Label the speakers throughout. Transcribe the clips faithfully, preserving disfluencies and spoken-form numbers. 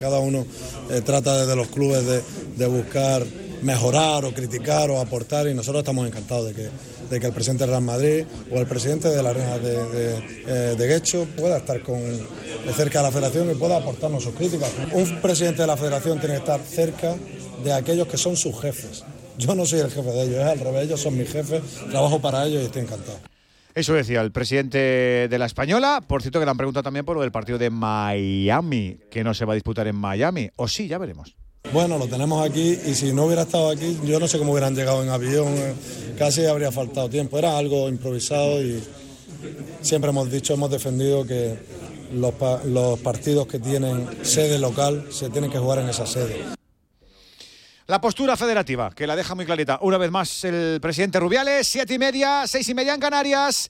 Speaker 1: Cada uno eh, trata desde los clubes de, de buscar mejorar o criticar o aportar, y nosotros estamos encantados de que, de que el presidente del Real Madrid o el presidente de la Real de, de, de, de Guecho pueda estar con, de cerca de la federación y pueda aportarnos sus críticas. Un presidente de la federación tiene que estar cerca de aquellos que son sus jefes. Yo no soy el jefe de ellos, es al revés, ellos son mis jefes, trabajo para ellos y estoy encantado.
Speaker 2: Eso decía el presidente de la Española. Por cierto, que le han preguntado también por lo del partido de Miami, que no se va a disputar en Miami. O sí, ya veremos.
Speaker 1: Bueno, lo tenemos aquí, y si no hubiera estado aquí, yo no sé cómo hubieran llegado en avión, casi habría faltado tiempo. Era algo improvisado y siempre hemos dicho, hemos defendido que los, los partidos que tienen sede local se tienen que jugar en esa sede.
Speaker 2: La postura federativa, que la deja muy clarita. Una vez más el presidente Rubiales, siete y media, seis y media en Canarias.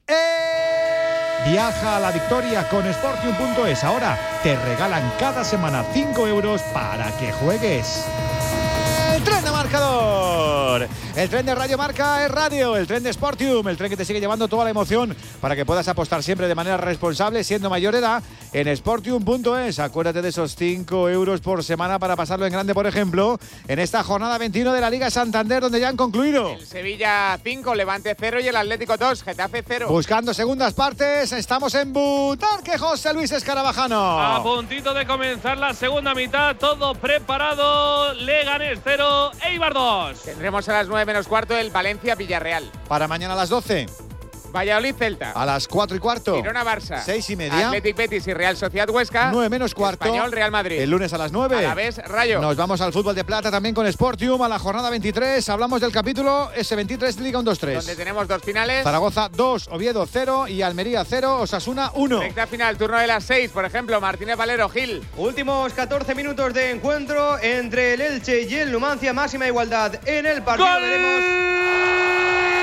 Speaker 2: ¡Eh!
Speaker 3: Viaja a la victoria con Sportium punto es. Ahora te regalan cada semana cinco euros para que juegues.
Speaker 2: El tren de marcador. El tren de Radio Marca es radio. El tren de Sportium. El tren que te sigue llevando toda la emoción para que puedas apostar siempre de manera responsable, siendo mayor de edad, en Sportium punto es. Acuérdate de esos cinco euros por semana para pasarlo en grande, por ejemplo, en esta jornada veintiuno de la Liga Santander, donde ya han concluido.
Speaker 4: El Sevilla cinco, Levante cero y el Atlético dos, Getafe cero.
Speaker 2: Buscando segundas partes, estamos en Butarque, José Luis Escarabajano.
Speaker 5: A puntito de comenzar la segunda mitad, todo preparado. Leganés cero, Eibar dos.
Speaker 4: Tendremos a las nueve menos cuarto el Valencia-Villarreal.
Speaker 2: Para mañana a las doce.
Speaker 4: Valladolid-Celta.
Speaker 2: A las cuatro y cuarto.
Speaker 4: Girona-Barça.
Speaker 2: Seis y media.
Speaker 4: Athletic Betis y Real Sociedad-Huesca.
Speaker 2: Nueve menos cuarto.
Speaker 4: Español-Real Madrid.
Speaker 2: El lunes a las nueve.
Speaker 4: Alavés-Rayo.
Speaker 2: Nos vamos al fútbol de plata también con Sportium a la jornada veintitrés. Hablamos del capítulo ese veintitrés Liga uno dos tres.
Speaker 4: Donde tenemos dos finales.
Speaker 2: Zaragoza dos, Oviedo cero y Almería cero, Osasuna uno.
Speaker 4: Recta final, turno de las seis, por ejemplo, Martínez Valero, Gil.
Speaker 6: Últimos catorce minutos de encuentro entre el Elche y el Numancia. Máxima igualdad en el partido.
Speaker 5: ¡Gol!
Speaker 6: Veremos.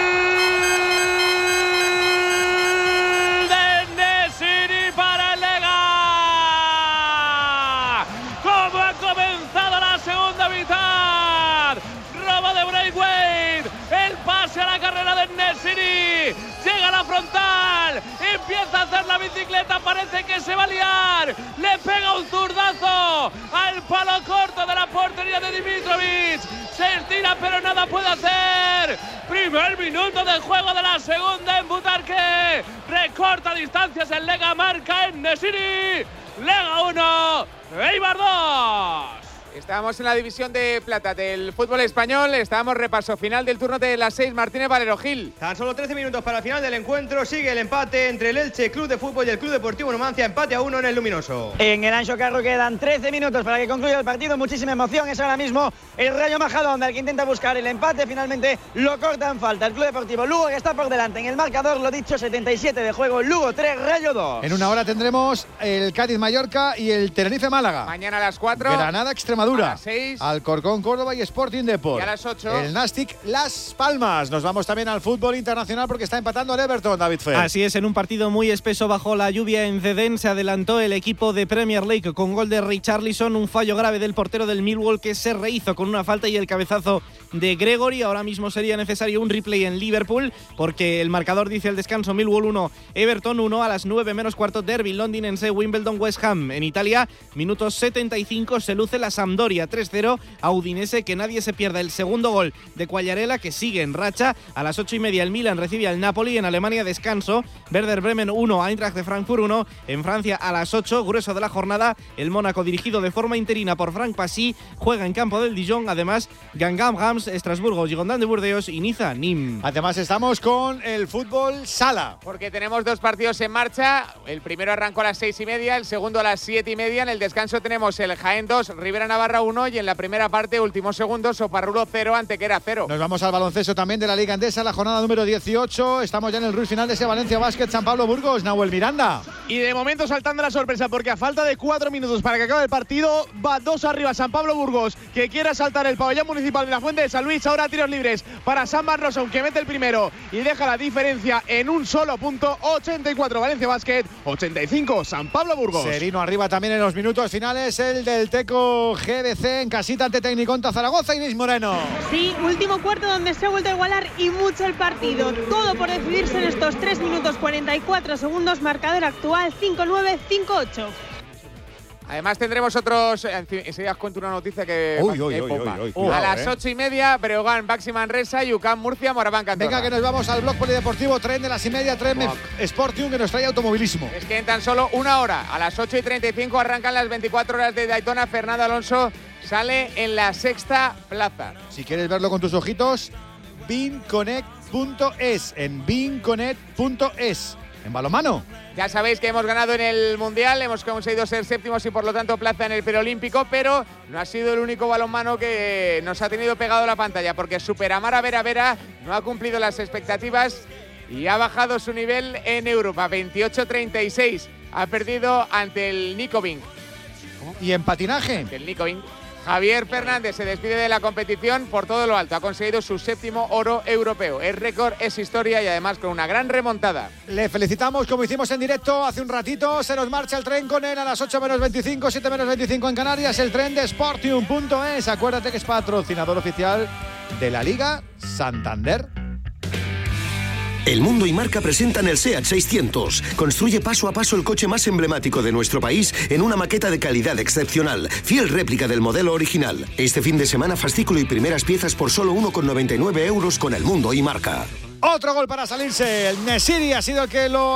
Speaker 5: Llega a la frontal, empieza a hacer la bicicleta, parece que se va a liar, le pega un zurdazo al palo corto de la portería de Dimitrovic, se estira pero nada puede hacer. Primer minuto de juego de la segunda en Butarque, recorta distancias en Lega, marca en Nesiri. Lega uno, Eibar dos.
Speaker 4: Estábamos en la división de plata del fútbol español, estábamos repaso final del turno de las seis, Martínez Valero, Gil.
Speaker 6: Tan solo trece minutos para el final del encuentro, sigue el empate entre el Elche Club de Fútbol y el Club Deportivo Numancia, empate a uno en el Luminoso.
Speaker 7: En el Anxo Carro quedan trece minutos para que concluya el partido, muchísima emoción, es ahora mismo el Rayo Majadahonda el que intenta buscar el empate, finalmente lo corta en falta el Club Deportivo Lugo, que está por delante en el marcador, lo dicho, setenta y siete de juego, Lugo tres, Rayo dos.
Speaker 2: En una hora tendremos el Cádiz-Mallorca y el Tenerife-Málaga.
Speaker 4: Mañana a las cuatro.
Speaker 2: Granada-Extremadura.
Speaker 4: A las seis.
Speaker 2: Alcorcón, Córdoba y Sporting Depor.
Speaker 4: Y a las ocho.
Speaker 2: El Nastic Las Palmas. Nos vamos también al fútbol internacional porque está empatando el Everton, David Fer.
Speaker 8: Así es, en un partido muy espeso bajo la lluvia en Cedén se adelantó el equipo de Premier League con gol de Richarlison, un fallo grave del portero del Millwall que se rehizo con una falta y el cabezazo de Gregory. Ahora mismo sería necesario un replay en Liverpool porque el marcador dice el descanso Millwall uno, Everton uno. A las nueve menos cuarto derby londinense, Wimbledon West Ham. En Italia, minutos setenta y cinco, se luce la Sampdoria tres cero a Udinese, que nadie se pierda el segundo gol de Quagliarella, que sigue en racha. A las ocho y media el Milan recibe al Napoli. En Alemania descanso, Werder Bremen uno, Eintracht de Frankfurt uno. En Francia a las ocho, grueso de la jornada, el Mónaco dirigido de forma interina por Franck Passy juega en campo del Dijon. Además, Guingamp, Reims, Estrasburgo, Girondins de Burdeos y Niza, Nîmes.
Speaker 2: Además estamos con el fútbol sala,
Speaker 4: porque tenemos dos partidos en marcha. El primero arrancó a las seis y media, el segundo a las siete y media. En el descanso tenemos el Jaén dos, Rivera Navarra uno y en la primera parte, últimos segundos, Soparrulo cero, Antequera cero.
Speaker 2: Nos vamos al baloncesto también de la Liga Endesa, la jornada número dieciocho. Estamos ya en el rush final de ese Valencia Basket San Pablo Burgos, Nahuel Miranda.
Speaker 9: Y de momento saltando la sorpresa, porque a falta de cuatro minutos para que acabe el partido, va dos arriba San Pablo Burgos, que quiere asaltar el pabellón municipal de la Fuente de San Luis. Ahora tiros libres para Sam Van Rossum, que mete el primero y deja la diferencia en un solo punto. ochenta y cuatro Valencia Basket, ochenta y cinco San Pablo Burgos.
Speaker 2: Serino arriba también en los minutos finales, el del Teco G D C en casita ante Tecniconta Zaragoza. Inés Moreno.
Speaker 10: Sí, último cuarto donde se ha vuelto a igualar y mucho el partido. Todo por decidirse en estos tres minutos cuarenta y cuatro segundos. Marcador actual cinco nueve, cinco ocho.
Speaker 4: Además tendremos otros. Enseguida os cuento una noticia que.
Speaker 2: Uy, uy, uy, uy, uy,
Speaker 4: A las ocho y media, Breogán, Baxi Manresa, Yucam, Murcia, Moraván, Cantorra.
Speaker 2: Venga, que nos vamos al blog polideportivo, tren de las y media, tren Sportium, que nos trae automovilismo.
Speaker 4: Es que en tan solo una hora, a las ocho y treinta y cinco, arrancan las veinticuatro horas de Daytona. Fernando Alonso sale en la sexta plaza.
Speaker 2: Si quieres verlo con tus ojitos, binconnect punto es, en binconnect punto es. En balonmano.
Speaker 4: Ya sabéis que hemos ganado en el Mundial, hemos conseguido ser séptimos y por lo tanto plaza en el Preolímpico, pero no ha sido el único balonmano que nos ha tenido pegado la pantalla, porque Superamara Vera Vera no ha cumplido las expectativas y ha bajado su nivel en Europa. veintiocho treinta y seis ha perdido ante el Nicobing.
Speaker 2: ¿Y en patinaje?
Speaker 4: El Nicobing. Javier Fernández se despide de la competición por todo lo alto. Ha conseguido su séptimo oro europeo. Es récord, es historia y además con una gran remontada.
Speaker 2: Le felicitamos como hicimos en directo hace un ratito. Se nos marcha el tren con él a las ocho menos veinticinco, siete menos veinticinco en Canarias. El tren de Sportium punto es. Acuérdate que es patrocinador oficial de la Liga Santander.
Speaker 11: El Mundo y Marca presentan el SEAT seiscientos. Construye paso a paso el coche más emblemático de nuestro país en una maqueta de calidad excepcional, fiel réplica del modelo original. Este fin de semana, fascículo y primeras piezas por solo uno con noventa y nueve euros con el Mundo y Marca.
Speaker 2: Otro gol para salirse. El Nesiri ha sido el que lo,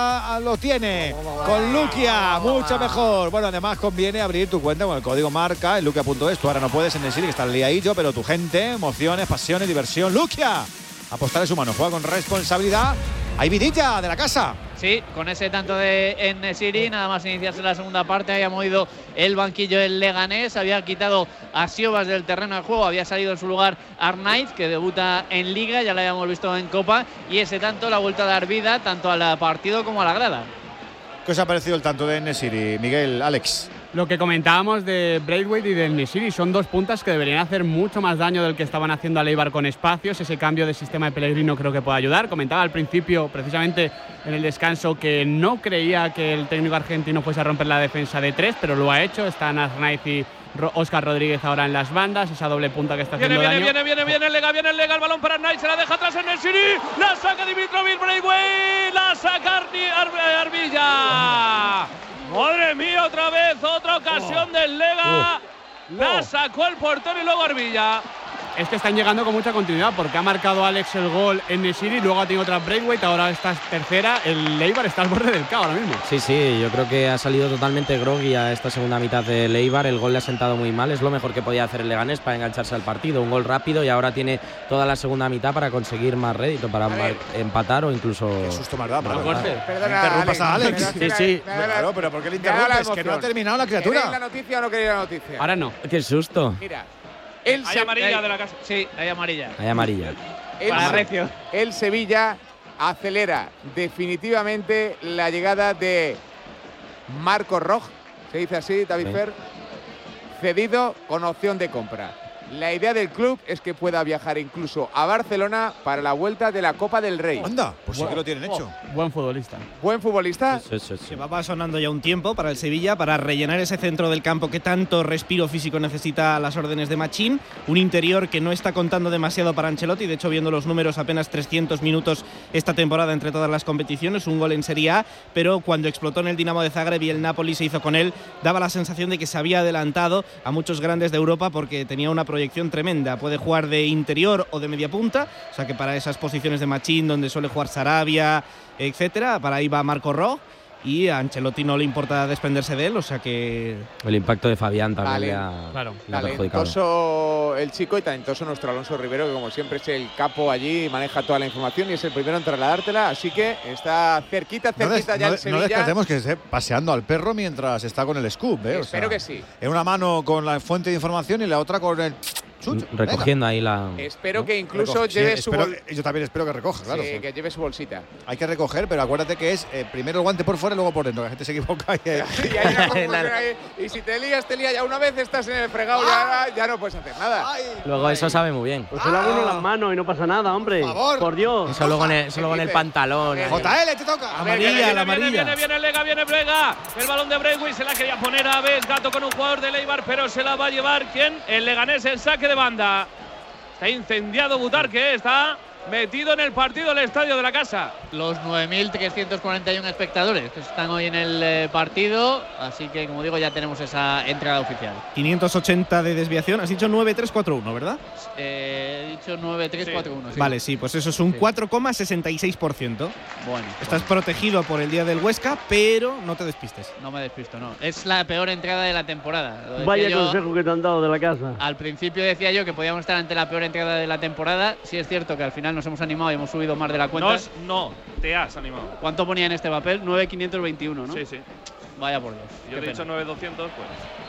Speaker 2: lo tiene. Con Luquia, mucho mejor. Bueno, además conviene abrir tu cuenta con el código marca en luquia punto es. Tú ahora no puedes en Nesiri, que está liadillo, pero tu gente, emociones, pasiones, diversión. Luquia. Apostar es humano, juega con responsabilidad. Hay vidilla de la casa.
Speaker 12: Sí, con ese tanto de En-Nesyri, nada más iniciarse la segunda parte, había movido el banquillo el Leganés, había quitado a Siobas del terreno de juego, había salido en su lugar Arnaiz, que debuta en Liga, ya lo habíamos visto en Copa, y ese tanto la vuelta a dar vida tanto al partido como a la grada.
Speaker 2: ¿Qué os ha parecido el tanto de En-Nesyri, Miguel, Alex?
Speaker 13: Lo que comentábamos de Braithwaite y de En-Nesyri son dos puntas que deberían hacer mucho más daño del que estaban haciendo a Eibar con espacios. Ese cambio de sistema de Pellegrino creo que puede ayudar. Comentaba al principio, precisamente en el descanso, que no creía que el técnico argentino fuese a romper la defensa de tres, pero lo ha hecho. Están Arnaiz y Óscar Rodríguez ahora en las bandas, esa doble punta que está
Speaker 5: viene,
Speaker 13: haciendo
Speaker 5: viene,
Speaker 13: daño.
Speaker 5: Viene, viene, viene el Lega, viene el Lega, el balón para Arnaiz, se la deja atrás en En-Nesyri, la saca Dimitrovic, Braithwaite, la saca Ar Arbilla. Madre mía, otra vez, otra ocasión oh. del Lega. Oh. La sacó el portero y luego Arbilla.
Speaker 13: Es que están llegando con mucha continuidad porque ha marcado Alex el gol en En-Nesyri, luego ha tenido otra Braithwaite, ahora esta tercera. El Eibar está al borde del caos ahora mismo.
Speaker 14: Sí, sí, yo creo que ha salido totalmente groggy a esta segunda mitad del Eibar. El gol le ha sentado muy mal, es lo mejor que podía hacer el Leganés para engancharse al partido. Un gol rápido y ahora tiene toda la segunda mitad para conseguir más rédito, para empatar o incluso…
Speaker 2: Qué susto más da, para
Speaker 4: Perdona,
Speaker 2: interrumpas a Alex.
Speaker 4: Sí,
Speaker 2: sí. Claro, pero ¿por qué le interrumpes? Que no ha terminado la criatura.
Speaker 4: ¿Queréis la noticia o no queréis la noticia?
Speaker 13: Ahora no.
Speaker 14: Qué susto.
Speaker 4: Mira. El
Speaker 5: hay amarilla hay, de la casa.
Speaker 12: Sí, hay amarilla.
Speaker 14: Hay amarilla.
Speaker 4: El,
Speaker 12: Para Recio.
Speaker 4: El Sevilla acelera definitivamente la llegada de Marco Roch, se dice así, David sí. Fer, cedido con opción de compra. La idea del club es que pueda viajar incluso a Barcelona para la vuelta de la Copa del Rey.
Speaker 2: Anda, pues sí que lo tienen hecho.
Speaker 13: Buen futbolista.
Speaker 4: Buen futbolista.
Speaker 14: Sí, sí, sí.
Speaker 8: Se va sonando ya un tiempo para el Sevilla para rellenar ese centro del campo que tanto respiro físico necesita a las órdenes de Machín. Un interior que no está contando demasiado para Ancelotti. De hecho, viendo los números, apenas trescientos minutos esta temporada entre todas las competiciones. Un gol en Serie A, pero cuando explotó en el Dinamo de Zagreb y el Napoli se hizo con él, daba la sensación de que se había adelantado a muchos grandes de Europa porque tenía una proyección tremenda. Puede jugar de interior o de media punta, o sea que para esas posiciones de Machín donde suele jugar Sarabia, etcétera, para ahí va Marco Roch. Y a Ancelotti no le importa desprenderse de él, o sea que…
Speaker 14: El impacto de Fabián también
Speaker 4: vale.
Speaker 14: le ha,
Speaker 4: claro.
Speaker 14: le ha perjudicado.
Speaker 4: Talentoso el chico y talentoso nuestro Alonso Rivero, que como siempre es el capo allí, maneja toda la información y es el primero en trasladártela, así que está cerquita, cerquita
Speaker 2: no des,
Speaker 4: ya
Speaker 2: no,
Speaker 4: el Sevilla.
Speaker 2: No descartemos que esté paseando al perro mientras está con el scoop, ¿eh?
Speaker 4: Espero
Speaker 2: o sea,
Speaker 4: que sí.
Speaker 2: En una mano con la fuente de información y la otra con el… Chut,
Speaker 14: recogiendo ahí la…
Speaker 4: Espero
Speaker 14: ¿no?
Speaker 4: que incluso
Speaker 2: Recoge,
Speaker 4: lleve
Speaker 2: sí,
Speaker 4: su
Speaker 2: espero,
Speaker 4: bol...
Speaker 2: Yo también espero que recoja, claro.
Speaker 4: Sí,
Speaker 2: sí,
Speaker 4: que lleve su bolsita.
Speaker 2: Hay que recoger, pero acuérdate que es eh, primero el guante por fuera y luego por dentro, que la gente se equivoca. Y, eh.
Speaker 4: y, hay una confusión ahí, y si te lías, te lías. Ya una vez estás en el fregado, ya, ya no puedes hacer nada.
Speaker 14: Ay, luego eso sabe muy bien.
Speaker 15: Pues se lava uno las manos y no pasa nada, hombre.
Speaker 2: Por favor.
Speaker 15: Por Dios.
Speaker 14: Eso luego en el, eso luego en el pantalón.
Speaker 2: J L, te toca.
Speaker 5: Amarilla, la amarilla. Viene, viene, viene Lega, viene Brega. El balón de Braithwaite se la quería poner a Ves Gato con un jugador de Eibar, pero se la va a llevar ¿quién? El Leganés, el saque de banda. Está incendiado Butarque, está metido en el partido el estadio de la casa.
Speaker 12: los nueve mil trescientos cuarenta y uno espectadores que están hoy en el eh, partido, así que como digo ya tenemos esa entrada oficial.
Speaker 8: quinientos ochenta de desviación, has dicho nueve tres cuatro uno, ¿verdad?
Speaker 12: Eh, he dicho nueve tres cuatro uno. Sí.
Speaker 8: Vale, sí, pues eso es un
Speaker 12: sí.
Speaker 8: cuatro coma sesenta y seis por ciento.
Speaker 12: Bueno.
Speaker 8: Estás
Speaker 12: bueno.
Speaker 8: protegido por el día del Huesca, pero no te despistes.
Speaker 12: No me despisto, no. Es la peor entrada de la temporada.
Speaker 15: Vaya
Speaker 12: yo,
Speaker 15: consejo que te han dado de la casa.
Speaker 12: Al principio decía yo que podíamos estar ante la peor entrada de la temporada. Sí es cierto que al final nos hemos animado y hemos subido más de la cuenta.
Speaker 5: Nos, no, te has animado.
Speaker 12: ¿Cuánto ponía en este papel? nueve quinientos veintiuno, ¿no?
Speaker 5: Sí, sí.
Speaker 12: Vaya por Dios.
Speaker 5: Yo he
Speaker 12: pena.
Speaker 5: dicho nueve doscientos, pues.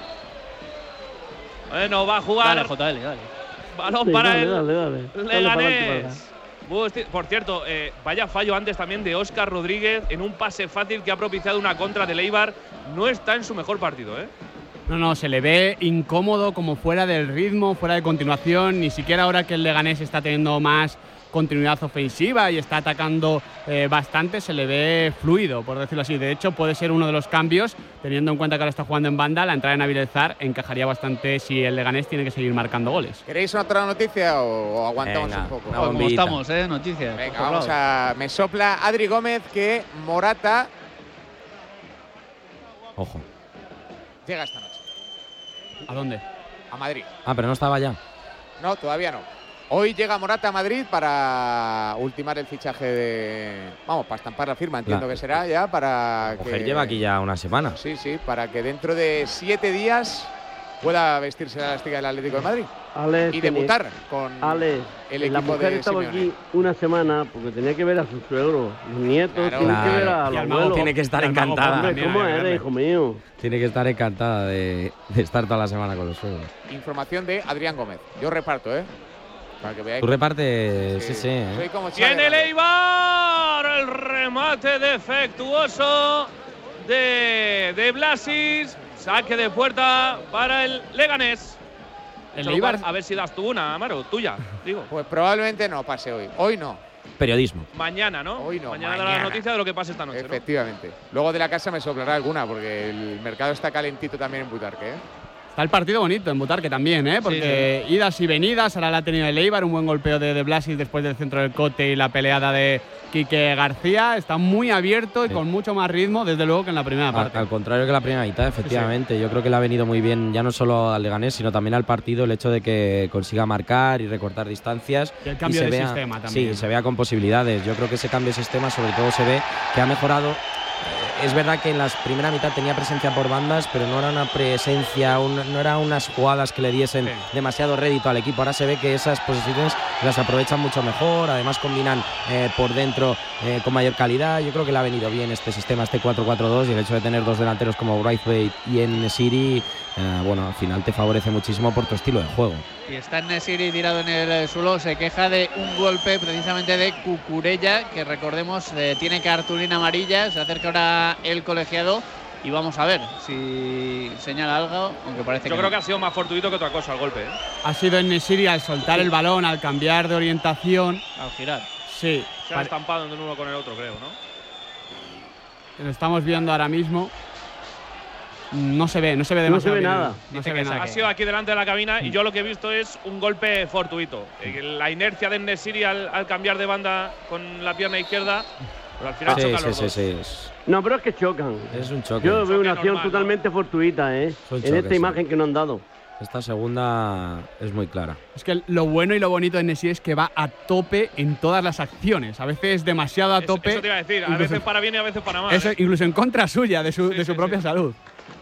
Speaker 5: Bueno, va a jugar.
Speaker 12: Dale, J L, dale.
Speaker 5: Balón
Speaker 15: Sí,
Speaker 5: para
Speaker 15: dale,
Speaker 5: el
Speaker 15: dale, dale. Dale para adelante,
Speaker 5: Leganés. Busti- Por cierto, eh, vaya fallo antes también de Óscar Rodríguez en un pase fácil que ha propiciado una contra del Eibar. No está en su mejor partido, ¿eh?
Speaker 13: No, no, se le ve incómodo, como fuera del ritmo, fuera de continuación. Ni siquiera ahora que el Leganés está teniendo más continuidad ofensiva y está atacando eh, bastante, se le ve fluido, por decirlo así. De hecho, puede ser uno de los cambios, teniendo en cuenta que ahora está jugando en banda. La entrada de Nabil Elzar encajaría bastante si el Leganés tiene que seguir marcando goles.
Speaker 4: ¿Queréis otra noticia o, o aguantamos
Speaker 14: Venga,
Speaker 4: un poco?
Speaker 14: una
Speaker 12: Como
Speaker 14: bombita.
Speaker 12: estamos, ¿eh? Noticias.
Speaker 4: Venga,
Speaker 12: por
Speaker 4: vamos
Speaker 12: favor.
Speaker 4: a… Me sopla Adri Gómez que Morata
Speaker 14: Ojo.
Speaker 4: llega esta noche
Speaker 13: ¿A dónde?
Speaker 4: a Madrid.
Speaker 14: Ah, pero no estaba ya.
Speaker 4: No, todavía no. Hoy llega Morata a Madrid para ultimar el fichaje de… Vamos, para estampar la firma, entiendo
Speaker 14: La-
Speaker 4: que será ya para
Speaker 14: Mujer
Speaker 4: que…
Speaker 14: lleva aquí ya una semana.
Speaker 4: Sí, sí, para que dentro de siete días pueda vestirse la elástica del Atlético de Madrid
Speaker 15: Alex,
Speaker 4: y debutar con
Speaker 15: Alex,
Speaker 4: el
Speaker 15: la
Speaker 4: equipo
Speaker 15: mujer
Speaker 4: de
Speaker 15: estaba
Speaker 4: Simeone.
Speaker 15: aquí una semana porque tenía que ver a sus suegros, los nietos,
Speaker 4: Claro.
Speaker 15: tienen
Speaker 14: Claro.
Speaker 15: que ver a
Speaker 13: Y
Speaker 15: los
Speaker 13: al mago
Speaker 15: abuelos.
Speaker 14: Tiene que estar
Speaker 13: Y al mago
Speaker 14: encantada.
Speaker 13: Hombre,
Speaker 15: Hombre, ¿cómo eres, hijo mío?
Speaker 14: Tiene que estar encantada de, de estar toda la semana con los suegros.
Speaker 4: Información de Adrián Gómez. Yo reparto, ¿eh? Para que veáis.
Speaker 14: Tú repartes, sí, sí. ¿eh?
Speaker 4: Soy como
Speaker 5: Tiene el
Speaker 4: Xavi.
Speaker 5: Eibar el remate defectuoso de, de Blasis. Saque de puerta para el Leganés.
Speaker 13: El
Speaker 5: Solo
Speaker 13: Eibar,
Speaker 5: para- A ver si das tú una, Amaro, tuya, digo.
Speaker 4: Pues probablemente no pase hoy. Hoy no.
Speaker 14: Periodismo.
Speaker 5: Mañana, ¿no?
Speaker 4: Hoy no,
Speaker 5: Mañana, dará
Speaker 4: mañana.
Speaker 5: la noticia de lo que pase esta noche, ¿no?
Speaker 4: Efectivamente. Luego de la casa me soplará alguna porque el mercado está calentito también en Butarque, ¿eh?
Speaker 13: está el partido bonito en Butarque también, ¿eh? Porque idas y venidas, ahora la ha tenido el Eibar, un buen golpeo de, de Blasis después del centro del Cote y la peleada de Quique García. Está muy abierto y
Speaker 14: Sí.
Speaker 13: con mucho más ritmo, desde luego, que en la primera
Speaker 14: Al,
Speaker 13: parte.
Speaker 14: al contrario que la primera mitad, efectivamente. Yo creo que le ha venido muy bien, ya no solo al Leganés, sino también al partido, el hecho de que consiga marcar y recortar distancias.
Speaker 13: Y el cambio
Speaker 14: se
Speaker 13: de
Speaker 14: vea-
Speaker 13: sistema también.
Speaker 14: Sí, se vea con posibilidades. Yo creo que ese cambio de sistema, sobre todo, se ve que ha mejorado. Es verdad que en la primera mitad tenía presencia por bandas, pero no era una presencia, un- no eran unas jugadas que le diesen
Speaker 13: Sí.
Speaker 14: demasiado rédito al equipo. Ahora se ve que esas posiciones las aprovechan mucho mejor, además combinan eh, por dentro eh, con mayor calidad. Yo creo que le ha venido bien este sistema, este cuatro cuatro dos, y el hecho de tener dos delanteros como Braithwaite y En-Nesyri, eh, bueno, al final te favorece muchísimo por tu estilo de juego.
Speaker 12: Y está En-Nesyri tirado en el suelo, se queja de un golpe precisamente de Cucurella, que recordemos eh, tiene cartulina amarilla, se acerca ahora el colegiado y vamos a ver si señala algo, aunque parece
Speaker 5: Yo
Speaker 12: que
Speaker 5: creo que
Speaker 12: no.
Speaker 5: ha sido más fortuito que otra cosa el golpe, ¿eh?
Speaker 13: Ha sido En-Nesyri al soltar el balón, al cambiar de orientación.
Speaker 12: Al girar.
Speaker 13: Sí,
Speaker 5: Se han estampado en uno con el otro, creo, ¿no?
Speaker 13: lo estamos viendo ahora mismo. No se ve, no se ve
Speaker 15: No
Speaker 13: demasiado
Speaker 15: se ve
Speaker 13: bien.
Speaker 15: nada.
Speaker 13: No
Speaker 12: Dice
Speaker 13: se ve
Speaker 12: que
Speaker 13: nada.
Speaker 5: Ha sido aquí delante de la cabina y yo lo que he visto es un golpe fortuito. Eh, La inercia de En-Nesyri al, al cambiar de banda con la pierna izquierda, pero al final
Speaker 14: Sí,
Speaker 5: chocan
Speaker 14: sí,
Speaker 5: los
Speaker 14: sí,
Speaker 5: dos.
Speaker 14: sí. Es,
Speaker 15: No, pero es que chocan.
Speaker 14: es un choque.
Speaker 15: Yo veo una
Speaker 5: Choque
Speaker 15: acción
Speaker 5: normal, ¿no?
Speaker 15: totalmente fortuita, ¿eh?
Speaker 14: Son
Speaker 15: En
Speaker 14: choques,
Speaker 15: esta
Speaker 14: sí.
Speaker 15: imagen que nos han dado.
Speaker 14: Esta segunda es muy clara.
Speaker 13: Es que lo bueno y lo bonito de En-Nesyri es que va a tope en todas las acciones. A veces demasiado a
Speaker 5: Eso-
Speaker 13: tope.
Speaker 5: Eso te iba a decir, a
Speaker 13: incluso-
Speaker 5: veces para bien y a veces para mal.
Speaker 13: eso,
Speaker 5: ¿eh?
Speaker 13: incluso en contra suya, de su,
Speaker 5: Sí,
Speaker 13: de su
Speaker 5: sí,
Speaker 13: propia
Speaker 5: sí.
Speaker 13: salud.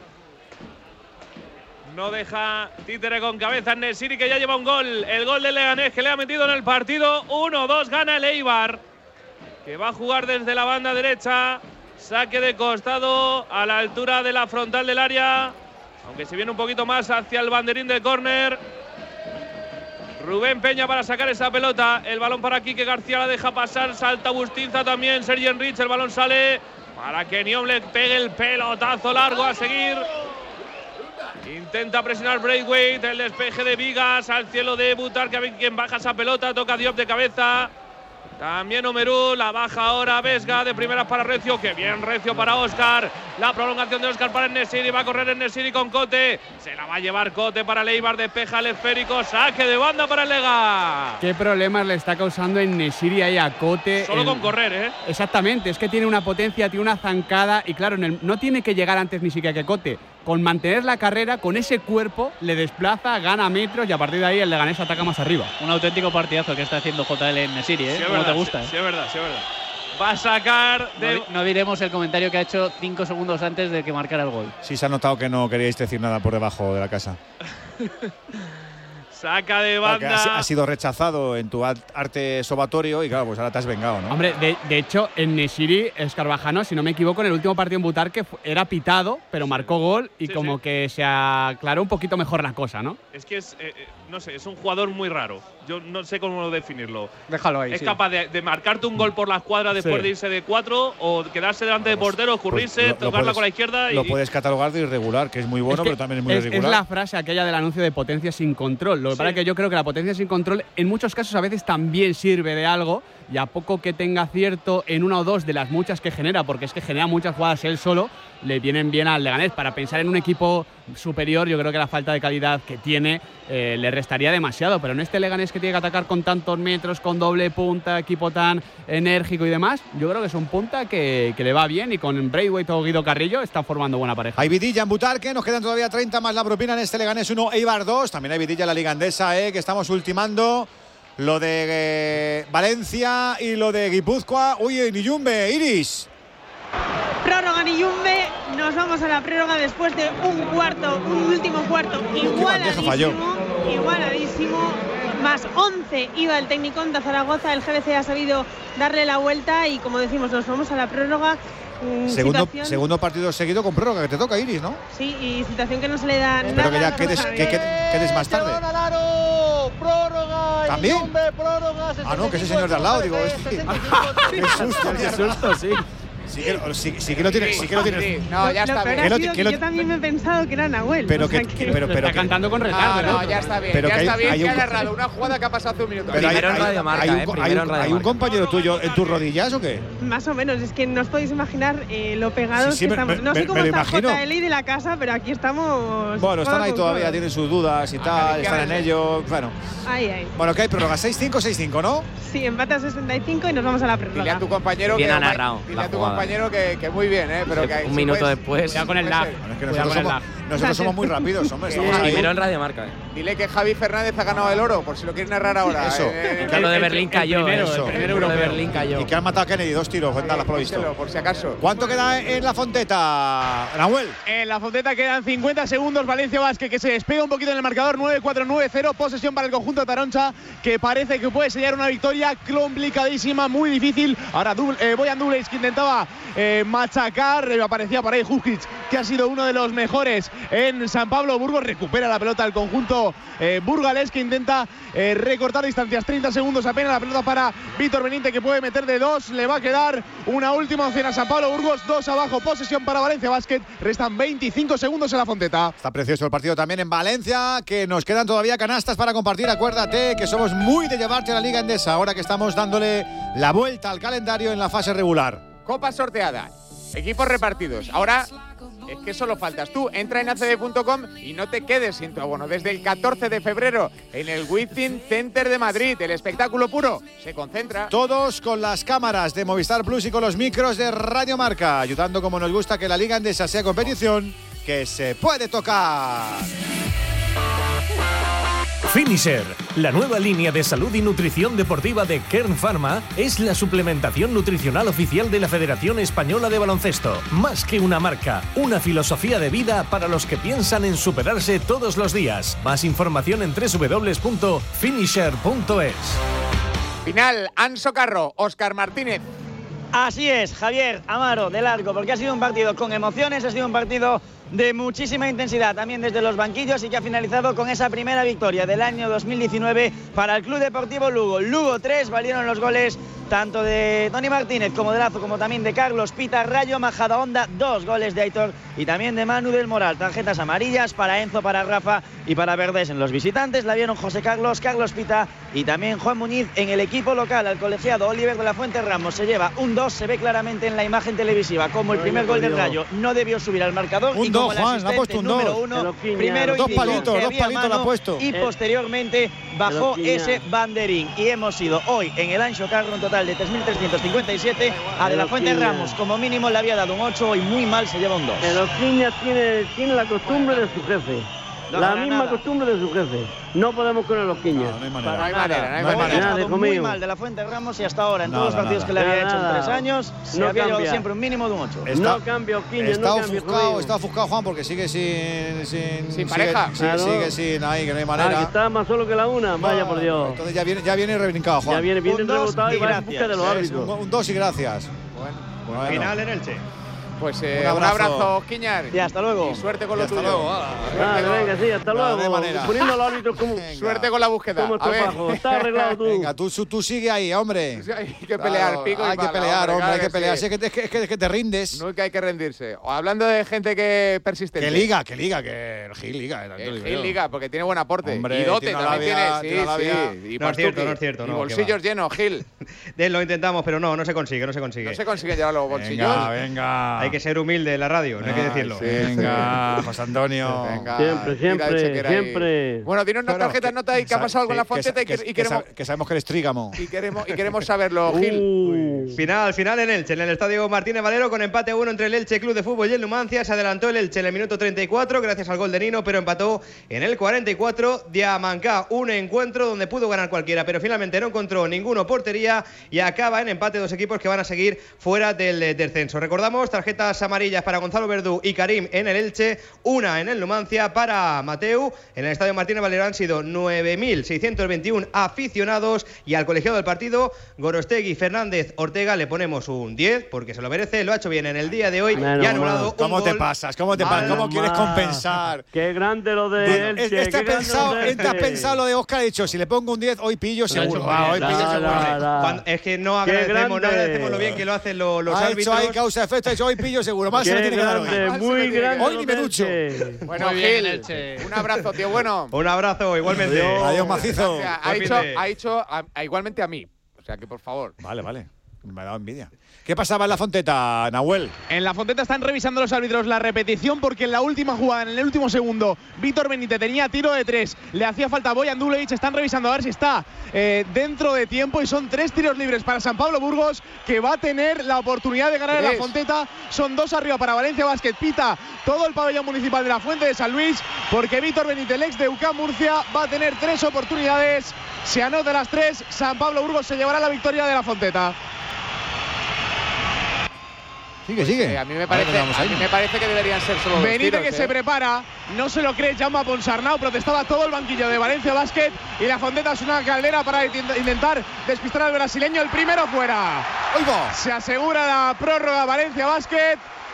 Speaker 5: No deja títere con cabeza En-Nesyri, que ya lleva un gol. El gol de Leganés que le ha metido en el partido. uno dos gana el Eibar, que va a jugar desde la banda derecha. Saque de costado a la altura de la frontal del área, aunque se viene un poquito más hacia el banderín de córner. Rubén Peña para sacar esa pelota. El balón para Quique García, la deja pasar. Salta Bustinza también. Sergi Enrich, el balón sale para que Niom le pegue el pelotazo largo a seguir. Intenta presionar Braithwaite, el despeje de Vigas al cielo de Butarque, a ver quién baja esa pelota, toca Diop de cabeza. También Omerú, la baja ahora Vesga, de primeras para Recio, que bien Recio para Óscar. La prolongación de Óscar para Enesiri, va a correr Enesiri con Cote. Se la va a llevar Cote para Leibar, despeja el esférico, saque de banda para el Lega.
Speaker 13: Qué problemas le está causando Enesiri ahí a Cote.
Speaker 5: Solo
Speaker 13: el...
Speaker 5: con correr, ¿eh?
Speaker 13: Exactamente, es que tiene una potencia, tiene una zancada y claro, en el... no tiene que llegar antes ni siquiera que Cote. Con mantener la carrera, con ese cuerpo, le desplaza, gana metros y a partir de ahí el Leganés ataca más arriba.
Speaker 12: Un auténtico partidazo que está haciendo J L en Nesiri, ¿eh?
Speaker 5: Sí,
Speaker 12: ¿Cómo
Speaker 5: verdad,
Speaker 12: te gusta?
Speaker 5: Sí, sí, es verdad, sí, es verdad. Va a sacar de…
Speaker 12: No, no diremos el comentario que ha hecho cinco segundos antes de que marcara el gol.
Speaker 2: Sí, se ha notado que no queríais decir nada por debajo de la casa.
Speaker 5: Saca de banda.
Speaker 2: Ha, ha sido rechazado en tu arte sobatorio y claro, pues ahora te has vengado, ¿no?
Speaker 13: Hombre, de, de hecho, en Nesiri, Escarbajano, si no me equivoco, en el último partido en Butarque era pitado, pero marcó gol y
Speaker 5: sí,
Speaker 13: como
Speaker 5: sí.
Speaker 13: que se aclaró un poquito mejor la cosa, ¿no?
Speaker 5: Es que es, eh, no sé, es un jugador muy raro. Yo no sé cómo definirlo.
Speaker 13: Déjalo ahí.
Speaker 5: Es
Speaker 13: sí.
Speaker 5: capaz de, de marcarte un gol por la escuadra después
Speaker 2: Sí.
Speaker 5: de irse de cuatro o quedarse delante de portero, escurrirse,
Speaker 2: Pues lo- lo
Speaker 5: tocarla
Speaker 2: puedes-
Speaker 5: con la izquierda.
Speaker 2: Lo
Speaker 5: y,
Speaker 2: puedes catalogar de irregular, que es muy bueno,
Speaker 13: Es que
Speaker 2: pero también es muy
Speaker 13: es,
Speaker 2: irregular.
Speaker 13: es la frase aquella del anuncio de potencia sin control. Lo que
Speaker 5: Sí.
Speaker 13: pasa es que yo creo que la potencia sin control en muchos casos a veces también sirve de algo y a poco que tenga acierto en una o dos de las muchas que genera, porque es que genera muchas jugadas él solo, le vienen bien al Leganés. Para pensar en un equipo superior, yo creo que la falta de calidad que tiene eh, le restaría demasiado, pero en este Leganés que tiene que atacar con tantos metros, con doble punta, equipo tan enérgico y demás, yo creo que es un punta que, que le va bien y con Braithwaite o Guido Carrillo están formando buena pareja.
Speaker 2: Hay vidilla en Butarque, nos quedan todavía treinta más la propina en este Leganés uno, Eibar dos. También hay vidilla en la Liga Endesa, eh, que estamos ultimando lo de eh, Valencia y lo de Guipúzcoa. Uy, Niyumbe, Iris.
Speaker 10: Prórroga Niyumbe, nos vamos a la prórroga después de un cuarto, un último cuarto igualadísimo, igualadísimo, más once iba el técnico de Zaragoza, el G B C ha sabido darle la vuelta y como decimos, nos vamos a la prórroga. Mm,
Speaker 2: Segundo,
Speaker 10: situación-
Speaker 2: segundo partido seguido con prórroga, que te toca, Iris, ¿no?
Speaker 10: Sí, y situación que no se le da nada.
Speaker 2: Espero que ya
Speaker 10: a
Speaker 2: quedes,
Speaker 10: Roja.
Speaker 2: que, que- quedes más tarde.
Speaker 16: Prórroga.
Speaker 2: ¿También?
Speaker 16: Niyumbe, prórroga.
Speaker 2: Ah, no, que ese señor de al lado, digo, es que… Qué susto,
Speaker 14: Qué susto, sí.
Speaker 2: Sí que, lo- sí, sí que lo tienes, sí que lo tienes.
Speaker 4: No, ya
Speaker 10: Lo
Speaker 4: está
Speaker 10: peor
Speaker 4: bien.
Speaker 10: ha
Speaker 2: Que lo-
Speaker 10: sido
Speaker 2: que
Speaker 10: que
Speaker 2: lo-
Speaker 10: yo también me he pensado que era Nahuel.
Speaker 2: Pero
Speaker 10: o sea
Speaker 2: que,
Speaker 10: que-
Speaker 2: pero, pero
Speaker 13: está
Speaker 2: que-
Speaker 13: cantando con
Speaker 4: No,
Speaker 13: retardo,
Speaker 4: no,
Speaker 13: ¿no?
Speaker 4: ya está bien,
Speaker 2: Pero
Speaker 4: ya
Speaker 2: que hay-
Speaker 4: está bien
Speaker 2: hay
Speaker 4: que
Speaker 2: un-
Speaker 4: ha agarrado una jugada que ha pasado hace un minuto.
Speaker 2: pero hay,
Speaker 14: Primero en
Speaker 2: hay-
Speaker 14: Radio Marca,
Speaker 2: hay un,
Speaker 14: eh,
Speaker 2: co- hay
Speaker 14: primero
Speaker 2: un-
Speaker 14: en Radio
Speaker 2: hay un
Speaker 14: Marca.
Speaker 2: compañero tuyo en tus rodillas o qué?
Speaker 10: Más o menos, es que no os podéis imaginar eh, lo pegados
Speaker 2: Sí, sí,
Speaker 10: que
Speaker 2: me-
Speaker 10: estamos.
Speaker 2: me-
Speaker 10: No sé
Speaker 2: me-
Speaker 10: cómo
Speaker 2: me lo
Speaker 10: está
Speaker 2: imagino.
Speaker 10: J L I de la casa, pero aquí estamos.
Speaker 2: Bueno, están
Speaker 10: codo
Speaker 2: ahí
Speaker 10: con
Speaker 2: todavía,
Speaker 10: codo.
Speaker 2: tienen sus dudas y tal, están en ello. Bueno,
Speaker 10: Ahí, ahí.
Speaker 2: bueno, que hay prórroga seis cinco, seis cinco, ¿no?
Speaker 10: Sí, empate a sesenta y cinco y nos vamos a la
Speaker 4: Dile a
Speaker 10: prórroga.
Speaker 4: tu compañero
Speaker 14: Bien
Speaker 4: que
Speaker 14: ha narrado
Speaker 4: dile
Speaker 14: la
Speaker 4: a tu
Speaker 14: jugada.
Speaker 4: compañero que, que muy bien, ¿eh? Pero que hay-
Speaker 14: Un
Speaker 4: si
Speaker 14: minuto
Speaker 4: puedes-
Speaker 14: después.
Speaker 13: Ya con el
Speaker 4: puede
Speaker 13: lag.
Speaker 4: ser.
Speaker 2: Bueno, es que
Speaker 13: Cuidado
Speaker 2: nosotros
Speaker 13: con el
Speaker 2: somos,
Speaker 13: lag.
Speaker 2: nosotros somos muy rápidos, hombre. Estamos ahí.
Speaker 14: Primero en Radio Marca, eh.
Speaker 4: Dile que Javi Fernández ha ganado el oro, por si lo quieres narrar ahora.
Speaker 2: Eso.
Speaker 4: Eh,
Speaker 14: Que lo de
Speaker 13: el-
Speaker 14: Berlín
Speaker 13: el
Speaker 14: cayó,
Speaker 13: primero,
Speaker 14: eso.
Speaker 13: el primero
Speaker 14: Lo de
Speaker 13: europeo.
Speaker 14: Berlín cayó.
Speaker 2: Y que han matado a Kennedy, dos tiros, cuéntalas por lo
Speaker 4: díselo,
Speaker 2: visto.
Speaker 4: por si acaso.
Speaker 2: ¿Cuánto queda en la Fonteta, Nahuel?
Speaker 9: En la Fonteta quedan cincuenta segundos. Valencia Basket que se despega un poquito en el marcador. nueve cuatro nueve cero. Posesión para el conjunto de Taroncha, que parece que puede sellar una victoria complicadísima, muy difícil. Ahora Dub- eh, Boyan Dubleis, que intentaba eh, machacar. eh, aparecía por ahí Huskic, que ha sido uno de los mejores en San Pablo Burgos. Recupera la pelota el conjunto eh, burgalés, que intenta eh, recortar distancias. treinta segundos apenas. La pelota para Víctor Benítez, que puede meter de dos. Le va a quedar una última opción a San Pablo Burgos. Dos abajo. Posesión para Valencia Basket. Restan veinticinco segundos en la Fonteta.
Speaker 2: Está precioso el partido también en Valencia, que nos quedan todavía canastas para compartir. Acuérdate que somos muy de llevarte a la Liga Endesa, ahora que estamos dándole la vuelta al calendario en la fase regular.
Speaker 4: Copa sorteada, equipos repartidos. Ahora es que solo faltas tú. Entra en a c d punto com y no te quedes sin tu abono. Desde el catorce de febrero en el Within Center de Madrid, el espectáculo puro se concentra.
Speaker 2: Todos con las cámaras de Movistar Plus y con los micros de Radio Marca, ayudando como nos gusta que la Liga Endesa sea competición que se puede tocar.
Speaker 17: Finisher, la nueva línea de salud y nutrición deportiva de Kern Pharma, es la suplementación nutricional oficial de la Federación Española de Baloncesto. Más que una marca, una filosofía de vida para los que piensan en superarse todos los días. Más información en doble u doble u doble u punto finisher punto es.
Speaker 4: Final, Anso Carro, Óscar Martínez.
Speaker 7: Así es, Javier Amaro, de largo, porque ha sido un partido con emociones, ha sido un partido de muchísima intensidad también desde los banquillos y que ha finalizado con esa primera victoria del año dos mil diecinueve para el Club Deportivo Lugo. Lugo tres, valieron los goles tanto de Toni Martínez como de Lazo, como también de Carlos Pita. Rayo Majadahonda, dos goles de Aitor y también de Manu del Moral. Tarjetas amarillas para Enzo, para Rafa y para Verdes en los visitantes. La vieron José Carlos, Carlos Pita y también Juan Muñiz en el equipo local. Al colegiado Oliver de la Fuente Ramos se lleva un dos, se ve claramente en la imagen televisiva como el primer gol del Rayo no debió subir al marcador.
Speaker 2: Un
Speaker 7: y como
Speaker 2: dos, Juan, ha puesto un
Speaker 7: número
Speaker 2: dos.
Speaker 7: uno, primero
Speaker 2: dos
Speaker 7: indicó
Speaker 2: palitos,
Speaker 7: que
Speaker 2: dos
Speaker 7: había
Speaker 2: palitos lo ha puesto.
Speaker 7: Y posteriormente bajó ese banderín. Y hemos sido hoy en el Anxo Carro un total de tres mil trescientos cincuenta y siete. A De la Fuente Ramos como mínimo le había dado un ocho y muy mal se lleva un dos.
Speaker 15: Pero Quiñas tiene, tiene la costumbre de su jefe.
Speaker 7: No,
Speaker 15: la
Speaker 7: para
Speaker 15: misma
Speaker 7: nada.
Speaker 15: costumbre de su jefe. No podemos con los Quiñas.
Speaker 2: No, no hay manera.
Speaker 15: Para
Speaker 4: No hay
Speaker 15: nada.
Speaker 4: manera, no hay
Speaker 7: Hoy
Speaker 4: manera.
Speaker 7: ha estado
Speaker 15: Nada, hijo
Speaker 7: muy
Speaker 15: mío.
Speaker 7: mal De la Fuente Ramos y hasta ahora en
Speaker 2: Nada,
Speaker 7: todos los partidos
Speaker 2: nada.
Speaker 7: que le había
Speaker 15: Nada,
Speaker 7: hecho en
Speaker 15: nada.
Speaker 7: tres años se
Speaker 15: No
Speaker 7: había llevado
Speaker 15: cambia.
Speaker 7: siempre un mínimo de un ocho.
Speaker 2: Está-
Speaker 15: No cambia Quiñas,
Speaker 2: Está
Speaker 15: no cambia, hijo
Speaker 2: ofuscado,
Speaker 15: mío.
Speaker 2: está ofuscado Juan porque sigue sin sin,
Speaker 4: Sin
Speaker 2: sigue-
Speaker 4: pareja.
Speaker 2: Sigue,
Speaker 15: Claro.
Speaker 2: sigue sin ahí, que no hay
Speaker 15: Ah,
Speaker 2: manera.
Speaker 15: que está más solo que la una. Vaya por Dios.
Speaker 2: Entonces ya viene ya viene rebrincado Juan.
Speaker 15: Ya viene, viene
Speaker 7: Un dos
Speaker 15: rebotado y
Speaker 7: y
Speaker 15: va en
Speaker 7: gracias.
Speaker 15: busca de los
Speaker 2: Es
Speaker 15: árbitros.
Speaker 2: un, un dos y gracias. Bueno,
Speaker 6: Final en Elche.
Speaker 4: Pues eh,
Speaker 2: Un
Speaker 4: un,
Speaker 2: abrazo.
Speaker 4: abrazo, Quiñar.
Speaker 7: Y hasta luego.
Speaker 4: Y suerte con
Speaker 2: Y
Speaker 4: lo
Speaker 2: hasta
Speaker 4: tuyo.
Speaker 2: luego, ala.
Speaker 15: Ah, venga, sí, hasta
Speaker 2: No, no hay
Speaker 15: luego.
Speaker 2: manera.
Speaker 15: Poniendo a los árbitros como,
Speaker 2: Venga.
Speaker 4: Suerte con la búsqueda.
Speaker 15: como
Speaker 4: A ver.
Speaker 15: estropajo. Está arreglado tú.
Speaker 2: Venga, tú, tú, tú sigue ahí, hombre.
Speaker 4: Hay que pelear,
Speaker 2: Claro,
Speaker 4: pico y
Speaker 2: hay que
Speaker 4: pala,
Speaker 2: pelear, hombre,
Speaker 4: claro
Speaker 2: hay que
Speaker 4: sí.
Speaker 2: pelear. Si es que, es que, es que- es que te rindes.
Speaker 4: Nunca hay que rendirse. O hablando de gente que persistente.
Speaker 2: Que liga, que liga, que el Gil liga. el
Speaker 4: El
Speaker 2: Gil
Speaker 4: Gil liga, porque tiene buen aporte.
Speaker 2: Hombre,
Speaker 4: y dote
Speaker 2: tiene una
Speaker 4: también
Speaker 2: labia,
Speaker 4: tiene.
Speaker 2: tiene una
Speaker 4: Sí,
Speaker 2: labia.
Speaker 4: sí. Y
Speaker 6: No es
Speaker 4: Pastuqui.
Speaker 6: cierto, no es cierto,
Speaker 4: Y
Speaker 6: no, que
Speaker 4: bolsillos llenos, Gil.
Speaker 6: De- Lo intentamos, pero no, no se consigue, no se consigue.
Speaker 4: No se consiguen llevar los bolsillos.
Speaker 2: Venga, venga.
Speaker 6: Hay que ser humilde en la radio, no hay que
Speaker 2: Ay,
Speaker 6: decirlo.
Speaker 4: sí.
Speaker 2: Venga, José Antonio.
Speaker 4: Venga,
Speaker 15: Siempre,
Speaker 4: tira el
Speaker 15: siempre,
Speaker 4: chequera ahí.
Speaker 15: siempre.
Speaker 4: Bueno, tiene unas
Speaker 2: Bueno,
Speaker 4: tarjetas
Speaker 2: que-
Speaker 4: nota y que ha
Speaker 2: sa-
Speaker 4: pasado algo en la
Speaker 2: sí,
Speaker 4: Fonteta y,
Speaker 2: que-
Speaker 4: que- y
Speaker 2: que
Speaker 4: queremos,
Speaker 2: sa- que sabemos que eres trígamo.
Speaker 4: y, queremos, y queremos saberlo, Gil.
Speaker 15: Uh,
Speaker 6: Final, final en Elche, en el Estadio Martínez Valero, con empate a uno entre el Elche Club de Fútbol y el Numancia. Se adelantó el Elche en el minuto treinta y cuatro gracias al gol de Nino, pero empató en el cuarenta y cuatro Diamancá. Un encuentro donde pudo ganar cualquiera, pero finalmente no encontró ninguno portería y acaba en empate dos equipos que van a seguir fuera del eh, descenso. Recordamos, tarjetas amarillas para Gonzalo Verdú y Karim en el Elche, una en el Numancia para Mateu. En el Estadio Martínez Valero han sido nueve mil seiscientos veintiuno aficionados y al colegiado del partido, Gorostegui, Fernández, Ortega, le ponemos un diez porque se lo merece, lo ha hecho bien en el día de hoy
Speaker 15: Menos
Speaker 6: y ha anulado
Speaker 15: mal.
Speaker 6: un
Speaker 2: ¿Cómo te
Speaker 6: gol.
Speaker 2: pasas? ¿Cómo te pasas?
Speaker 6: Mal,
Speaker 2: ¿Cómo quieres
Speaker 15: mal.
Speaker 2: compensar?
Speaker 15: Qué grande lo de
Speaker 2: Bueno,
Speaker 15: Elche.
Speaker 2: es- este, ha
Speaker 15: qué grande
Speaker 2: pensado,
Speaker 15: lo de
Speaker 2: este ha
Speaker 15: Elche.
Speaker 2: pensado lo de Óscar, ha dicho, si le pongo un diez, hoy pillo seguro.
Speaker 12: hecho
Speaker 2: Ah,
Speaker 12: muy
Speaker 2: hoy
Speaker 12: bien.
Speaker 2: pillo
Speaker 15: La,
Speaker 2: seguro.
Speaker 15: la, la.
Speaker 6: Cuando- es que no
Speaker 15: Qué
Speaker 6: agradecemos, no
Speaker 15: grande.
Speaker 6: agradecemos lo bien que lo hacen lo- los
Speaker 2: ha
Speaker 6: árbitros.
Speaker 2: hecho ahí causa-efecto, ha dicho hoy pillo seguro. Más se lo
Speaker 15: Qué
Speaker 2: tiene que dar hoy.
Speaker 15: grande,
Speaker 4: Mal se lo
Speaker 15: muy
Speaker 4: tiene que
Speaker 15: grande.
Speaker 4: dar.
Speaker 2: Hoy ni me
Speaker 15: lo de
Speaker 2: ducho.
Speaker 15: Elche.
Speaker 4: Bueno,
Speaker 12: Muy bien,
Speaker 4: Gil,
Speaker 12: Elche.
Speaker 4: un abrazo, tío bueno.
Speaker 6: Un abrazo, igualmente.
Speaker 15: Adiós.
Speaker 2: Adiós, macizo.
Speaker 4: Gracias. Ha
Speaker 6: Buen
Speaker 4: dicho,
Speaker 6: fin de-
Speaker 4: ha dicho a- a- igualmente a mí. O sea que, por favor.
Speaker 2: Vale, vale. Me ha dado envidia. ¿Qué pasaba en la Fonteta, Nahuel?
Speaker 9: En la Fonteta están revisando los árbitros la repetición porque en la última jugada, en el último segundo, Víctor Benítez tenía tiro de tres. Le hacía falta a Boyan Dulevic. Están revisando a ver si está eh, dentro de tiempo y son tres tiros libres para San Pablo Burgos, que va a tener la oportunidad de ganar en la
Speaker 4: Tres.
Speaker 9: Fonteta. Son dos arriba para Valencia Basket. Pita todo el pabellón municipal de la Fuente de San Luis porque Víctor Benítez, el ex de U C A M Murcia, va a tener tres oportunidades. Se anota las tres. San Pablo Burgos se llevará la victoria de la Fonteta.
Speaker 2: Sigue, sigue.
Speaker 4: Eh, a mí me
Speaker 2: Ahora
Speaker 4: parece,
Speaker 2: nos vamos
Speaker 4: a
Speaker 2: ahí.
Speaker 4: mí me parece que deberían ser solo dos
Speaker 9: Benítez
Speaker 4: tiros,
Speaker 9: que
Speaker 4: ¿eh?
Speaker 9: se prepara, no se lo cree Jaume Ponsarnau, protestaba todo el banquillo de Valencia Basket y la Fonteta es una caldera para intent- intentar despistar al brasileño, el primero fuera.
Speaker 2: ¡Ahí va!
Speaker 9: Se asegura la prórroga Valencia Basket.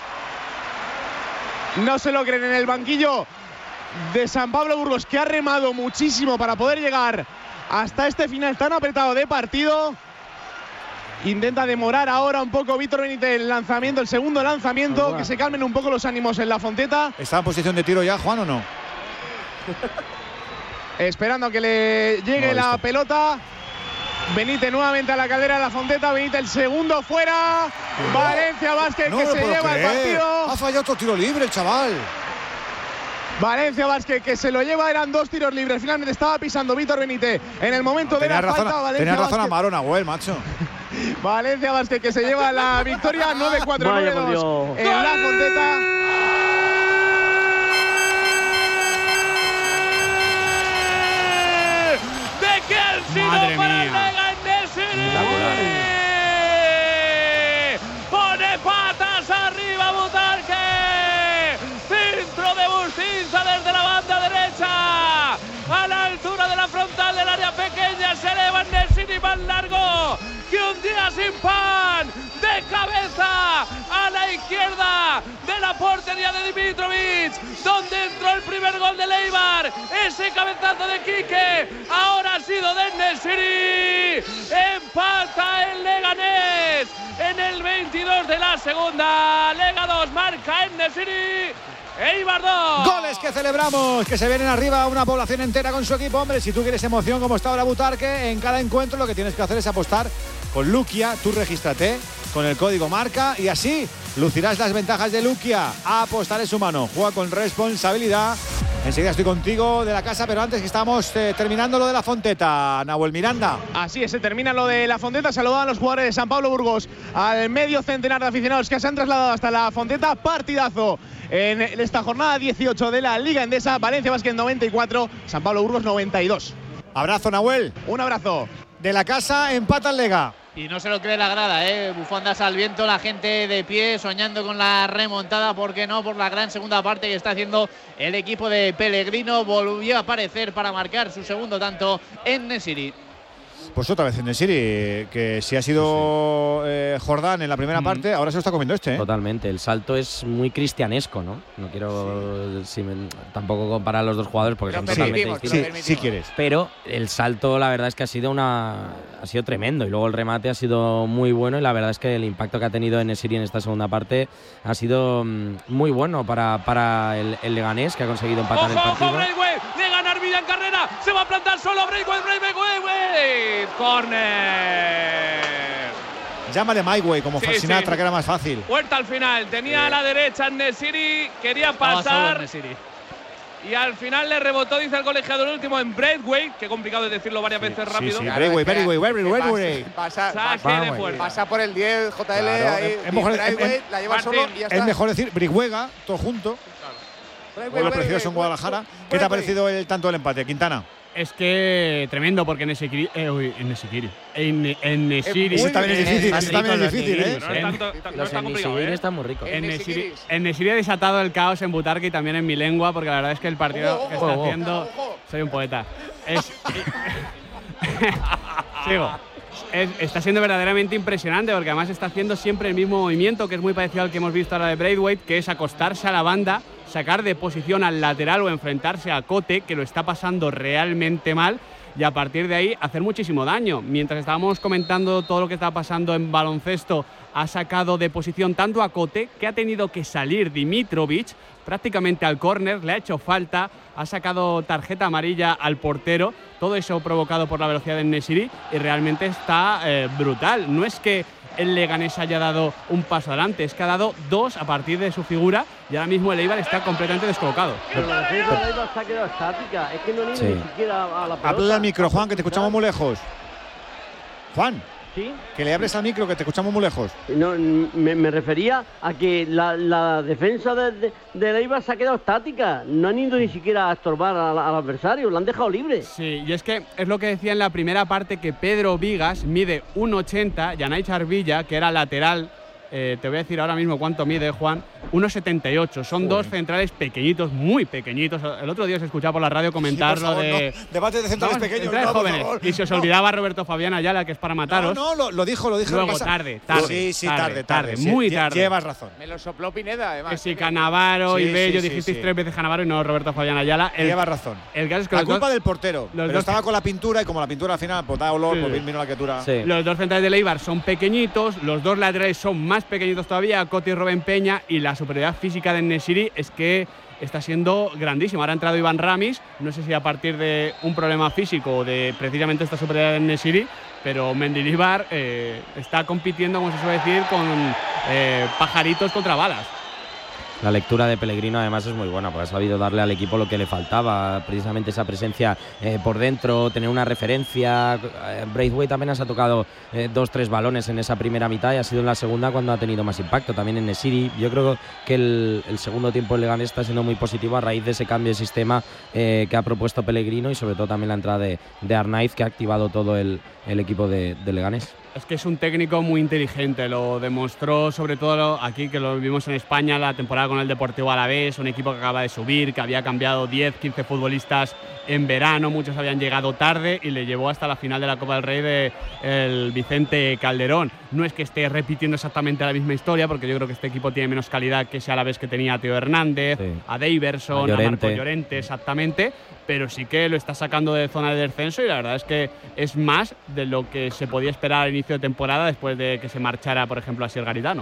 Speaker 9: No se lo creen en el banquillo de San Pablo Burgos, que ha remado muchísimo para poder llegar hasta este final tan apretado de partido. Intenta demorar ahora un poco Víctor Benítez el lanzamiento, el segundo lanzamiento,
Speaker 15: Agua.
Speaker 9: que se calmen un poco los ánimos en la Fonteta.
Speaker 2: ¿Está en posición de tiro ya, Juan, o no?
Speaker 9: Esperando a que le llegue
Speaker 2: No,
Speaker 9: la
Speaker 2: listo.
Speaker 9: pelota. Benítez nuevamente a la caldera de la Fonteta. Benítez el segundo fuera. Valencia Basket
Speaker 2: No
Speaker 9: que
Speaker 2: me lo
Speaker 9: se
Speaker 2: puedo
Speaker 9: lleva el
Speaker 2: creer.
Speaker 9: partido.
Speaker 2: Ha fallado otro tiro libre el chaval.
Speaker 9: Valencia Basket que se lo lleva, eran dos tiros libres. Finalmente estaba pisando Víctor Benítez en el momento de
Speaker 2: Tenía
Speaker 9: la
Speaker 2: razón,
Speaker 9: falta. Valencia
Speaker 2: tenía razón
Speaker 9: Basket,
Speaker 2: Amaro, Nahuel, macho.
Speaker 9: Valencia Basket que se lleva la victoria nueve cuatro nueve
Speaker 15: Vaya por
Speaker 9: dos
Speaker 15: Dios.
Speaker 9: en la Fonteta.
Speaker 5: De Kelsey
Speaker 13: Madre
Speaker 5: para
Speaker 13: mía.
Speaker 5: Leganés. Pone patas arriba Butarque. Centro de Bustinza desde la banda derecha. A la altura de la frontal del área pequeña se eleva Nesini más largo que un día sin pan. De de cabeza a la izquierda de la portería de Dimitrovic, donde entró el primer gol de Eibar. Ese cabezazo de Quique ahora ha sido de En-Nesyri. Empata el Leganés en el veintidós de la segunda. Lega dos, marca En-Nesyri. Eibar dos.
Speaker 2: Goles que celebramos, que se vienen arriba una población entera con su equipo. Hombre, si tú quieres emoción como está ahora Butarque, en cada encuentro lo que tienes que hacer es apostar con Luquia. Tú regístrate con el código marca y así lucirás las ventajas de Luquia. A apostar es humano, juega con responsabilidad. Enseguida estoy contigo de la casa, pero antes que estamos eh, terminando lo de la Fonteta, Nahuel Miranda.
Speaker 9: Así es, se termina lo de la Fonteta. Saludan a los jugadores de San Pablo Burgos, al medio centenar de aficionados que se han trasladado hasta la Fonteta. Partidazo en esta jornada dieciocho de la Liga Endesa. Valencia Basket noventa y cuatro, San Pablo Burgos noventa y dos.
Speaker 2: Abrazo, Nahuel.
Speaker 9: Un abrazo.
Speaker 2: De la casa empata el Lega.
Speaker 12: Y no se lo cree la grada, ¿eh? Bufondas al viento, la gente de pie, soñando con la remontada, ¿por qué no? Por la gran segunda parte que está haciendo el equipo de Pellegrino. Volvió a aparecer para marcar su segundo tanto En-Nesyri.
Speaker 2: Pues otra vez En-Nesyri, que si ha sido eh, Jordán en la primera mm. parte, ahora se lo está comiendo este, ¿eh?
Speaker 14: Totalmente, el salto es muy cristianesco, ¿no? No quiero sí. si me, tampoco comparar los dos jugadores porque pero son totalmente distintos.
Speaker 2: Sí, sí quieres.
Speaker 14: Pero el salto, la verdad es que ha sido una ha sido tremendo y luego el remate ha sido muy bueno y la verdad es que el impacto que ha tenido En-Nesyri en esta segunda parte ha sido muy bueno para, para el, el Leganés, que ha conseguido empatar
Speaker 5: ¡Ojo,
Speaker 14: el partido.
Speaker 5: ojo, Braithwaite! De ganar vida en carrera, se va a plantar solo Braithwaite, Braithwaite, Braithwaite. Corner.
Speaker 2: Llámale Maiway como sí, Sinatra, sí. que era más fácil.
Speaker 5: Puerta al final, tenía sí. a la derecha En-Nesyri, quería pasar. Y al final le rebotó, dice el colegiador último, en Braithwaite. Qué complicado es decirlo varias sí, veces rápido.
Speaker 2: Sí, sí. Braithwaite, Braithwaite, Braithwaite.
Speaker 4: Pasa, pasa, pasa por el diez, J L. Claro, ahí,
Speaker 2: es mejor,
Speaker 4: Braithwaite la lleva
Speaker 2: Martín,
Speaker 4: solo y ya está.
Speaker 2: Es mejor decir Brihuega, todo junto. Claro. Vuelo precioso en Guadalajara. ¿Qué te ha parecido el tanto del empate, Quintana?
Speaker 13: Es que tremendo, porque En-Nesyri. Eh, uy, En-Nesyri. En-Nesyri.
Speaker 2: Ese también es difícil, ese también es difícil, ¿eh?
Speaker 14: Los En-Nesyri están muy ricos.
Speaker 13: En-Nesyri ha desatado el caos en Butarque y también en mi lengua, porque la verdad es que el partido oh, que está oh, haciendo. Oh, soy un poeta. Es. Sigo. Es, está siendo verdaderamente impresionante porque además está haciendo siempre el mismo movimiento, que es muy parecido al que hemos visto ahora de Braithwaite, que es acostarse a la banda, sacar de posición al lateral o enfrentarse a Cote, que lo está pasando realmente mal, y a partir de ahí hacer muchísimo daño. Mientras estábamos comentando todo lo que está pasando en baloncesto, ha sacado de posición tanto a Cote, que ha tenido que salir Dimitrovic prácticamente al córner, le ha hecho falta, ha sacado tarjeta amarilla al portero, todo eso provocado por la velocidad de En-Nesyri, y realmente está eh, brutal. No es que el Leganés haya dado un paso adelante, es que ha dado dos a partir de su figura y ahora mismo el Eibar está completamente descolocado.
Speaker 15: Pero la defensa del Eibar se ha quedado estática, es que no ni, sí. ni siquiera a la pelota.
Speaker 2: Habla al micro, Juan, que te escuchamos muy lejos. Juan.
Speaker 15: ¿Sí?
Speaker 2: Que le abres al micro, que te escuchamos muy lejos.
Speaker 15: No, me, me refería a que la, la defensa de, de, de Eibar se ha quedado estática. No han ido ni siquiera a estorbar al, al adversario, lo han dejado libre.
Speaker 13: Sí, y es que es lo que decía en la primera parte, que Pedro Vigas mide uno ochenta, Yanay Charvilla, que era lateral, eh, te voy a decir ahora mismo cuánto mide, Juan, uno setenta y ocho. Son Uy. dos centrales pequeñitos, muy pequeñitos. El otro día se escuchaba por la radio comentar sí, lo de…
Speaker 2: No. Debate de centrales no, pequeños,
Speaker 13: centrales
Speaker 2: no,
Speaker 13: jóvenes. Y se os no. olvidaba Roberto Fabián Ayala, que es para mataros.
Speaker 2: No, no, lo, lo dijo, lo dijo.
Speaker 13: Luego,
Speaker 2: pasa.
Speaker 13: tarde, tarde.
Speaker 2: Sí, sí, tarde, tarde. tarde, tarde
Speaker 13: muy
Speaker 2: sí,
Speaker 13: tarde.
Speaker 2: Llevas razón.
Speaker 4: Me lo sopló Pineda, además.
Speaker 13: Que si Cannavaro
Speaker 2: sí,
Speaker 13: y Bello,
Speaker 2: sí,
Speaker 13: dijisteis
Speaker 2: sí,
Speaker 13: tres
Speaker 2: sí.
Speaker 13: veces Cannavaro y no Roberto Fabián Ayala.
Speaker 2: El, Llevas razón.
Speaker 13: El caso es que
Speaker 2: la
Speaker 13: los
Speaker 2: culpa
Speaker 13: dos,
Speaker 2: del portero. Pero dos estaba con la pintura y como la pintura al final pues da olor, sí. pues vino la criatura.
Speaker 13: Sí. Los dos centrales de Eibar son pequeñitos, los dos laterales son más pequeñitos todavía, Coti y Rubén Peña, y la superioridad física de En-Nesyri es que está siendo grandísimo. Ahora ha entrado Iván Ramis, no sé si a partir de un problema físico o de precisamente esta superioridad de En-Nesyri, pero Mendilibar eh, está compitiendo, como se suele decir, con eh, pajaritos contra balas.
Speaker 14: La lectura de Pellegrino además es muy buena, porque ha sabido darle al equipo lo que le faltaba, precisamente esa presencia eh, por dentro, tener una referencia. eh, Braithwaite apenas ha tocado eh, dos, tres balones en esa primera mitad y ha sido en la segunda cuando ha tenido más impacto, también en En-Nesyri. Yo creo que el, el segundo tiempo del Leganés está siendo muy positivo a raíz de ese cambio de sistema eh, que ha propuesto Pellegrino y sobre todo también la entrada de, de Arnaiz, que ha activado todo el, el equipo de, de Leganés.
Speaker 13: Es que es un técnico muy inteligente, lo demostró sobre todo aquí, que lo vimos en España la temporada temporada con el Deportivo Alavés, un equipo que acaba de subir, que había cambiado diez, quince futbolistas en verano, muchos habían llegado tarde y le llevó hasta la final de la Copa del Rey de el Vicente Calderón. No es que esté repitiendo exactamente la misma historia, porque yo creo que este equipo tiene menos calidad que ese Alavés que tenía a Teo Hernández, sí. a Daverson, a, a Marco Llorente, exactamente, pero sí que lo está sacando de zona de descenso y la verdad es que es más de lo que se podía esperar al inicio de temporada después de que se marchara, por ejemplo, Asier Garitano.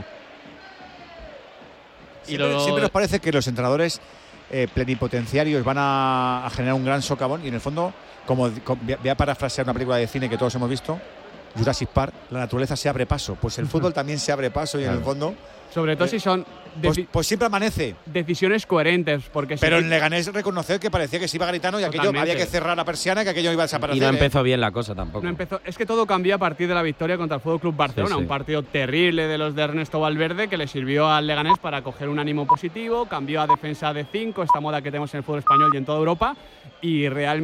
Speaker 2: Siempre, lo... siempre nos parece que los entrenadores eh, plenipotenciarios van a, a generar un gran socavón y en el fondo, como, como voy a parafrasear una película de cine que todos hemos visto, Jurassic Park, la naturaleza se abre paso. Pues el fútbol también se abre paso y claro. en el fondo…
Speaker 13: Sobre todo eh, si son…
Speaker 2: Pues, pues siempre amanece.
Speaker 13: Decisiones coherentes. Porque
Speaker 2: Pero
Speaker 13: si
Speaker 2: en Leganés reconocer que parecía que se iba Garitano y aquello había que cerrar la persiana y que aquello iba a desaparecer.
Speaker 14: Y no empezó
Speaker 2: ¿eh?
Speaker 14: bien la cosa tampoco.
Speaker 13: No empezó. Es que todo cambió a partir de la victoria contra el Fútbol Club Barcelona. Sí, sí. Un partido terrible de los de Ernesto Valverde que le sirvió al Leganés para coger un ánimo positivo. Cambió a defensa de cinco, esta moda que tenemos en el fútbol español y en toda Europa. Y realmente